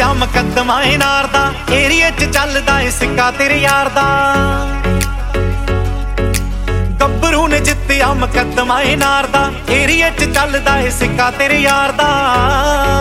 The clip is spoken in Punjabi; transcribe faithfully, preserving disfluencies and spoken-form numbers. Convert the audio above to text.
ਜਿੱਤਿਆ ਮੁਕੱਦਮਾ ਏ ਨਾਰ ਦਾ, ਏਰੀਏ ਚ ਚੱਲਦਾ ਏ ਸਿੱਕਾ ਤੇਰੇ ਯਾਰ ਦਾ। ਗੱਭਰੂ ਨੇ ਜਿੱਤਿਆ ਮੁਕੱਦਮਾ ਏ ਨਾਰ ਦਾ, ਏਰੀਏ ਚ ਚੱਲਦਾ ਏ ਸਿੱਕਾ ਤੇਰੇ ਯਾਰ ਦਾ।